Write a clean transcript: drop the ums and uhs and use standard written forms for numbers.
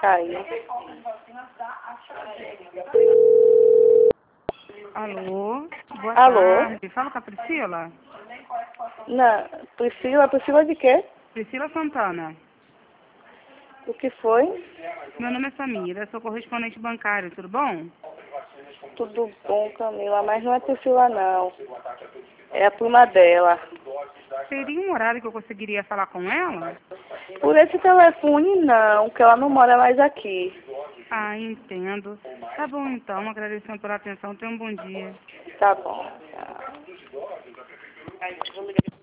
Caiu. Alô? Boa Alô? tarde. Fala com a Priscila? Não, Priscila de quê? Priscila Santana. O que foi? Meu nome é Samira, sou correspondente bancário, tudo bom? Tudo bom, Camila, mas não é Priscila não. É a prima dela. Teria um horário que eu conseguiria falar com ela? Por esse telefone não, que ela não mora mais aqui. Ah, entendo. Tá bom então, agradecendo pela atenção, tenha um bom dia. Tá bom. Tá.